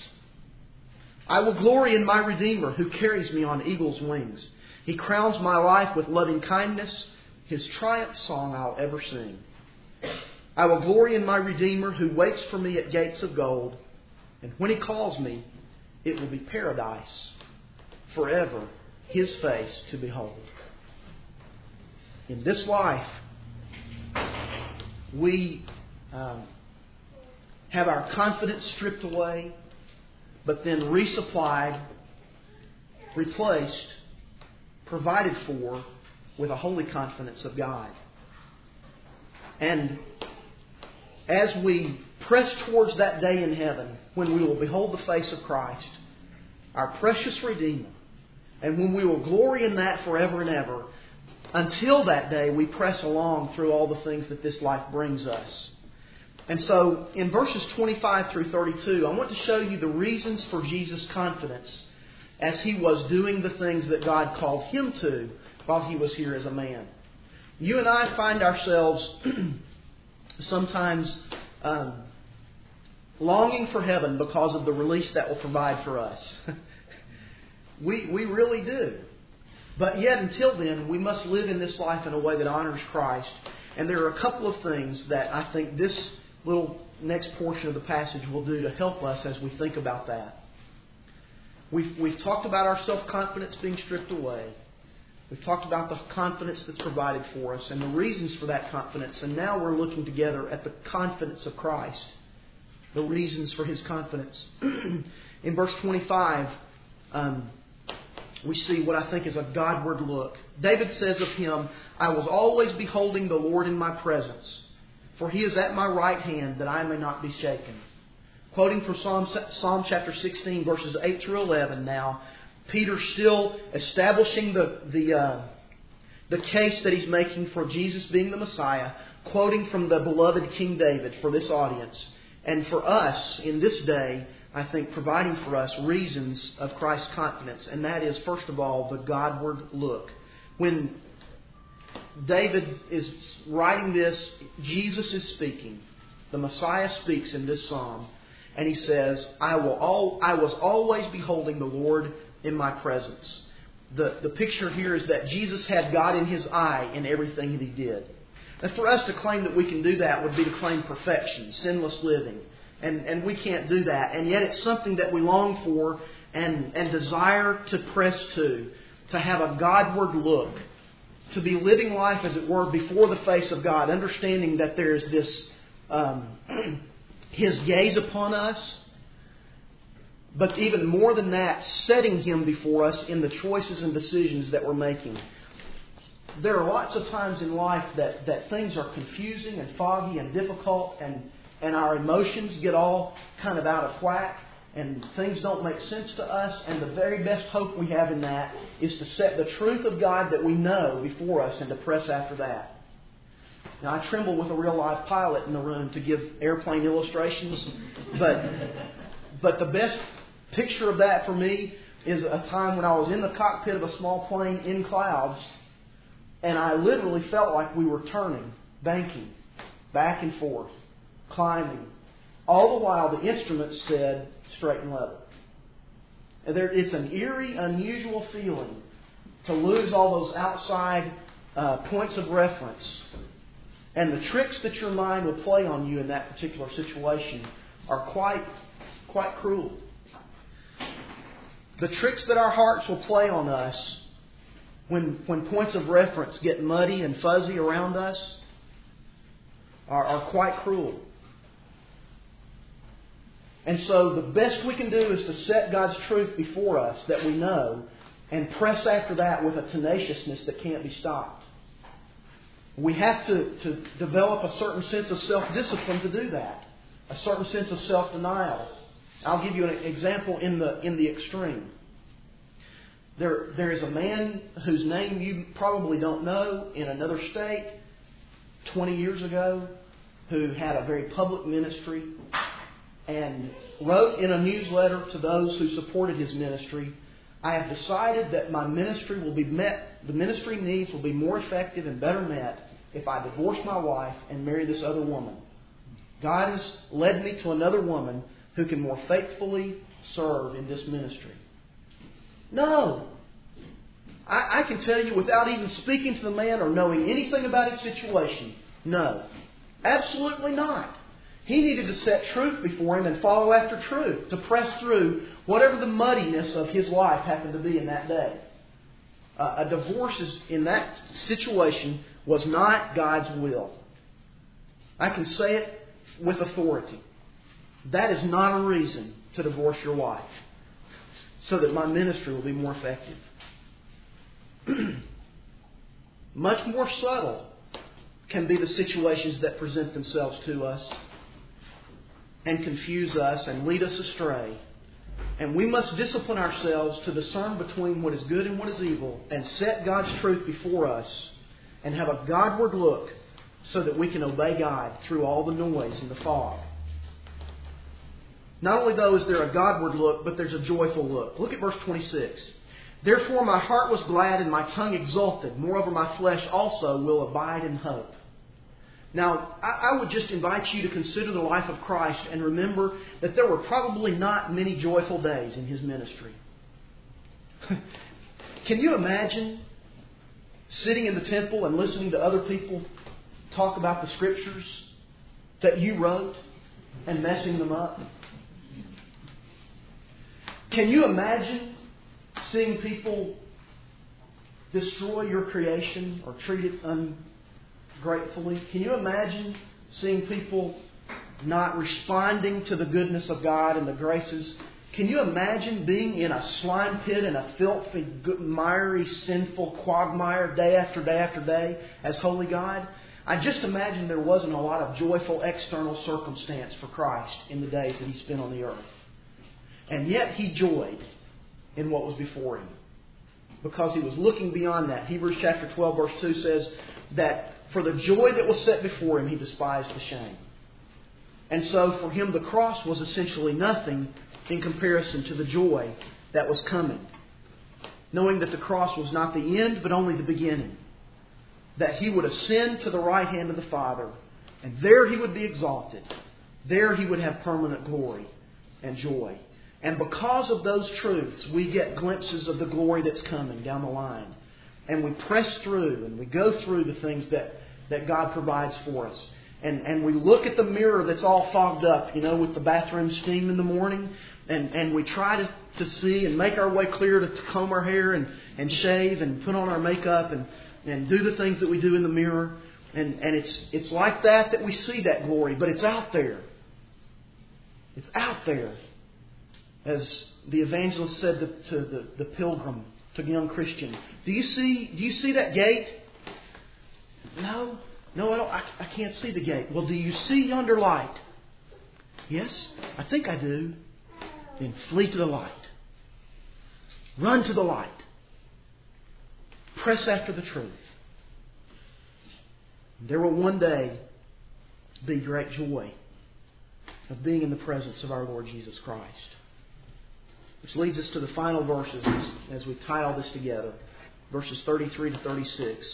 I will glory in my Redeemer, who carries me on eagle's wings. He crowns my life with loving kindness. His triumph song I'll ever sing. I will glory in my Redeemer, who waits for me at gates of gold. And when He calls me, it will be paradise, forever His face to behold. In this life, we have our confidence stripped away, but then resupplied, replaced, provided for with a holy confidence of God. And as we press towards that day in heaven, when we will behold the face of Christ, our precious Redeemer, and when we will glory in that forever and ever, until that day we press along through all the things that this life brings us. And so in verses 25 through 32, I want to show you the reasons for Jesus' confidence as He was doing the things that God called Him to while He was here as a man. You and I find ourselves sometimes longing for heaven because of the release that will provide for us. We really do. But yet until then, we must live in this life in a way that honors Christ. And there are a couple of things that I think this little next portion of the passage will do to help us as we think about that. We've talked about our self-confidence being stripped away. We've talked about the confidence that's provided for us and the reasons for that confidence. And now we're looking together at the confidence of Christ, the reasons for His confidence. In verse 25, we see what I think is a Godward look. David says of Him, I was always beholding the Lord in my presence, for He is at my right hand that I may not be shaken. Quoting from Psalm chapter 16, verses 8 through 11 now, Peter still establishing the case that he's making for Jesus being the Messiah, quoting from the beloved King David for this audience. And for us, in this day, I think providing for us reasons of Christ's confidence. And that is, first of all, the Godward look. When David is writing this, Jesus is speaking. the Messiah speaks in this psalm, and he says, I was always beholding the Lord in my presence. The picture here is that Jesus had God in His eye in everything that He did. And for us to claim that we can do that would be to claim perfection, sinless living. And we can't do that. And yet it's something that we long for and desire to press to have a Godward look, to be living life, as it were, before the face of God, understanding that there is this His gaze upon us, but even more than that, setting Him before us in the choices and decisions that we're making. There are lots of times in life that things are confusing and foggy and difficult, and our emotions get all kind of out of whack, and things don't make sense to us, and the very best hope we have in that is to set the truth of God that we know before us and to press after that. Now, I tremble with a real live pilot in the room to give airplane illustrations, but the best picture of that for me is a time when I was in the cockpit of a small plane in clouds, and I literally felt like we were turning, banking, back and forth, climbing. All the while the instruments said straight and level. And it's an eerie, unusual feeling to lose all those outside points of reference. And the tricks that your mind will play on you in that particular situation are quite cruel. The tricks that our hearts will play on us when points of reference get muddy and fuzzy around us are quite cruel. And so the best we can do is to set God's truth before us that we know and press after that with a tenaciousness that can't be stopped. We have to develop a certain sense of self-discipline to do that, a certain sense of self-denial. I'll give you an example in the extreme. There is a man whose name you probably don't know in another state 20 years ago who had a very public ministry and wrote in a newsletter to those who supported his ministry, I have decided that my ministry will be met, the ministry needs will be more effective and better met if I divorce my wife and marry this other woman. God has led me to another woman who can more faithfully serve in this ministry. No. I can tell you without even speaking to the man or knowing anything about his situation, no. Absolutely not. He needed to set truth before him and follow after truth, to press through whatever the muddiness of his life happened to be in that day. A divorce in that situation was not God's will. I can say it with authority. That is not a reason to divorce your wife, so that my ministry will be more effective. Much more subtle can be the situations that present themselves to us and confuse us and lead us astray. And we must discipline ourselves to discern between what is good and what is evil and set God's truth before us and have a Godward look so that we can obey God through all the noise and the fog. Not only, though, is there a Godward look, but there's a joyful look. Look at verse 26. Therefore my heart was glad and my tongue exulted. Moreover, my flesh also will abide in hope. Now, I would just invite you to consider the life of Christ and remember that there were probably not many joyful days in His ministry. Can you imagine sitting in the temple and listening to other people talk about the Scriptures that you wrote and messing them up? Can you imagine seeing people destroy your creation or treat it ungratefully? Can you imagine seeing people not responding to the goodness of God and the graces? Can you imagine being in a slime pit and a filthy, miry, sinful quagmire day after day after day as holy God? I just imagine there wasn't a lot of joyful external circumstance for Christ in the days that He spent on the earth. And yet He joyed in what was before Him, because He was looking beyond that. Hebrews chapter 12 verse 2 says that for the joy that was set before Him, He despised the shame. And so for Him the cross was essentially nothing in comparison to the joy that was coming. Knowing that the cross was not the end, but only the beginning. That He would ascend to the right hand of the Father, and there He would be exalted. there He would have permanent glory and joy. And because of those truths, we get glimpses of the glory that's coming down the line. And we press through and we go through the things that God provides for us. And we look at the mirror that's all fogged up, with the bathroom steam in the morning. And we try to see and make our way clear to comb our hair and shave and put on our makeup and do the things that we do in the mirror. And it's like that we see that glory. But it's out there. It's out there. As the evangelist said to the pilgrim, to the young Christian, do you see that gate? No, I don't. I can't see the gate. Well, do you see yonder light? Yes, I think I do. Then flee to the light. Run to the light. Press after the truth. There will one day be great joy of being in the presence of our Lord Jesus Christ. Which leads us to the final verses as we tie all this together. Verses 33 to 36.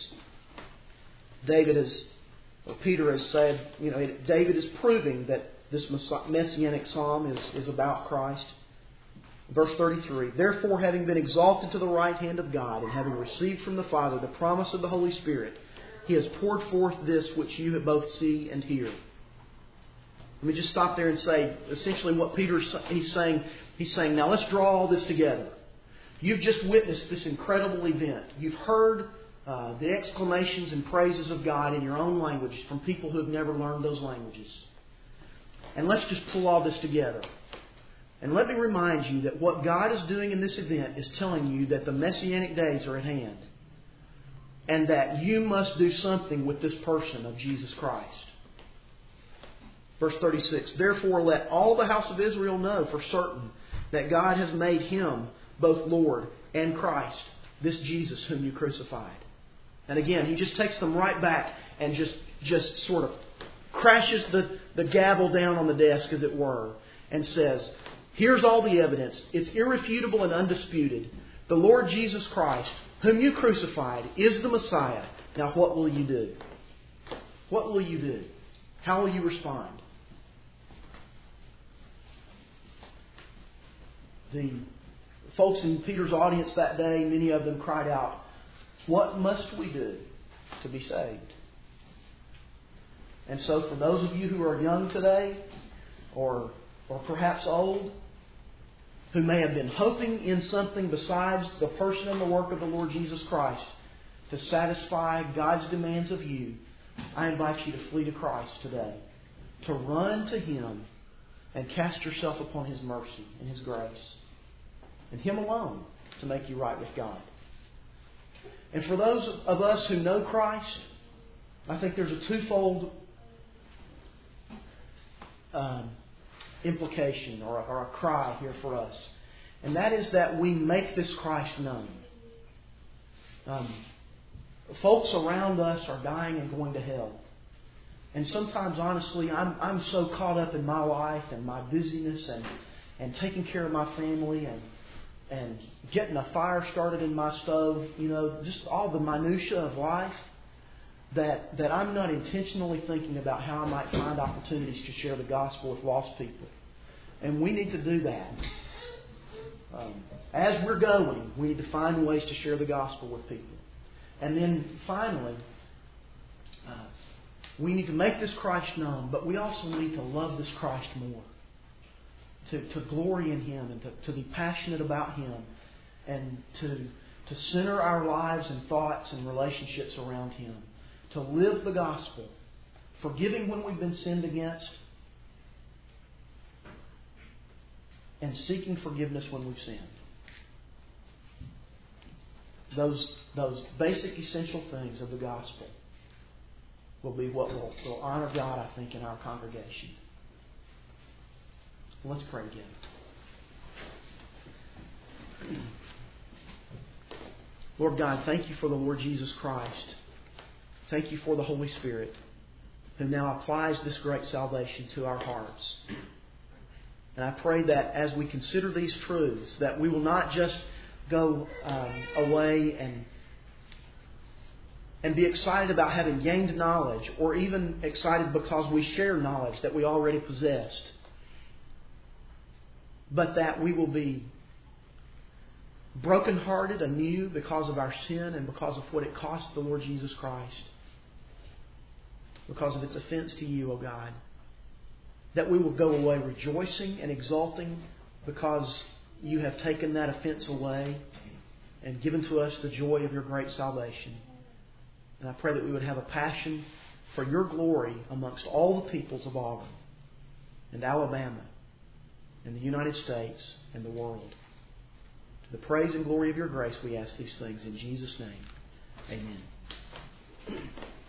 Peter has said, David is proving that this messianic psalm is about Christ. Verse 33, therefore, having been exalted to the right hand of God, and having received from the Father the promise of the Holy Spirit, He has poured forth this which you both see and hear. Let me just stop there and say, essentially what he's saying, now let's draw all this together. You've just witnessed this incredible event. You've heard the exclamations and praises of God in your own language from people who have never learned those languages. And let's just pull all this together. And let me remind you that what God is doing in this event is telling you that the Messianic days are at hand. And that you must do something with this person of Jesus Christ. Verse 36, therefore let all the house of Israel know for certain that God has made Him both Lord and Christ, this Jesus whom you crucified. And again, he just takes them right back and just sort of crashes the gavel down on the desk, as it were, and says, here's all the evidence. It's irrefutable and undisputed. The Lord Jesus Christ, whom you crucified, is the Messiah. Now what will you do? What will you do? How will you respond? The folks in Peter's audience that day, many of them cried out, what must we do to be saved? And so for those of you who are young today, or perhaps old, who may have been hoping in something besides the person and the work of the Lord Jesus Christ to satisfy God's demands of you, I invite you to flee to Christ today, to run to Him and cast yourself upon His mercy and His grace, and Him alone to make you right with God. And for those of us who know Christ, I think there's a twofold implication or a cry here for us. And that is that we make this Christ known. Folks around us are dying and going to hell. And sometimes, honestly, I'm so caught up in my life and my busyness and taking care of my family and getting a fire started in my stove, just all the minutiae of life, that I'm not intentionally thinking about how I might find opportunities to share the gospel with lost people. And we need to do that. As we're going, we need to find ways to share the gospel with people. And then finally, we need to make this Christ known, but we also need to love this Christ more. To glory in Him and to be passionate about Him, and to center our lives and thoughts and relationships around Him. To live the gospel, forgiving when we've been sinned against, and seeking forgiveness when we've sinned. Those basic essential things of the gospel will be what will honor God, I think, in our congregation. Let's pray together. Lord God, thank You for the Lord Jesus Christ. Thank You for the Holy Spirit, who now applies this great salvation to our hearts. And I pray that as we consider these truths, that we will not just go away and be excited about having gained knowledge, or even excited because we share knowledge that we already possessed. But that we will be brokenhearted anew because of our sin and because of what it cost the Lord Jesus Christ. Because of its offense to you, O God. That we will go away rejoicing and exulting because you have taken that offense away and given to us the joy of your great salvation. And I pray that we would have a passion for your glory amongst all the peoples of Auburn and Alabama and the United States and the world. To the praise and glory of your grace, we ask these things in Jesus' name. Amen.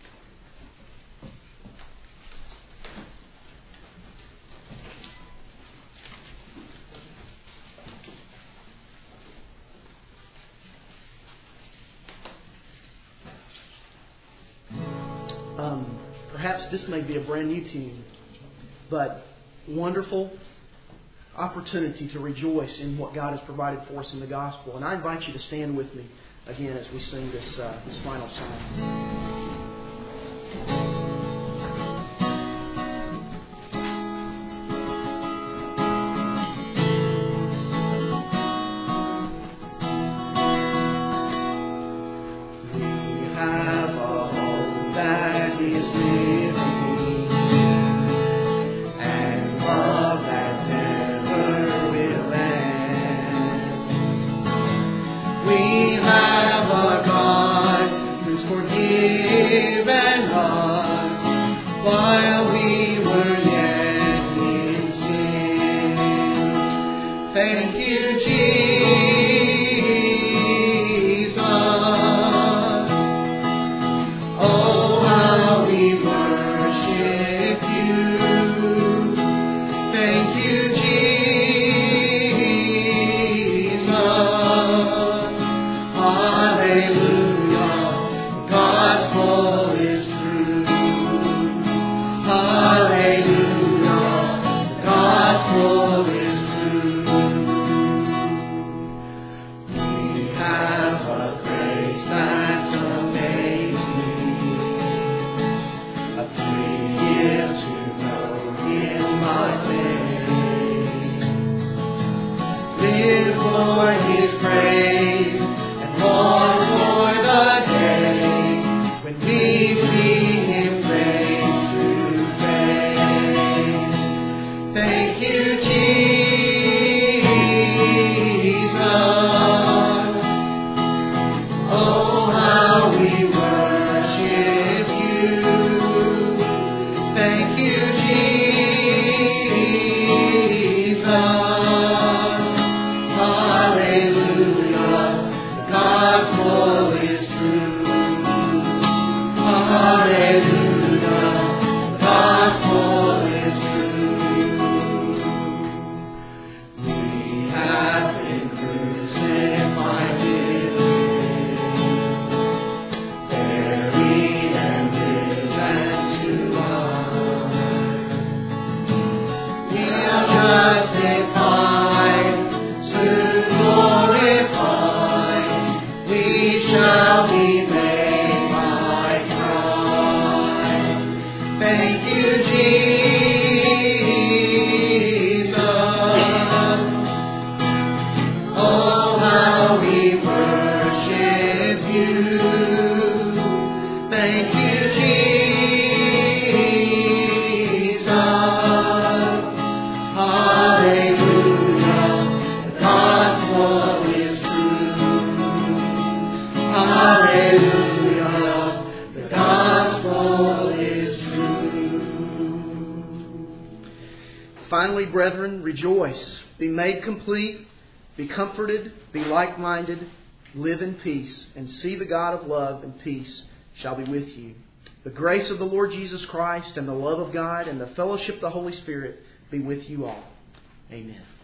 Perhaps this may be a brand new tune, but wonderful opportunity to rejoice in what God has provided for us in the gospel. And I invite you to stand with me again as we sing this final song. Finally, brethren, rejoice, be made complete, be comforted, be like-minded, live in peace, and see the God of love and peace shall be with you. The grace of the Lord Jesus Christ and the love of God and the fellowship of the Holy Spirit be with you all. Amen.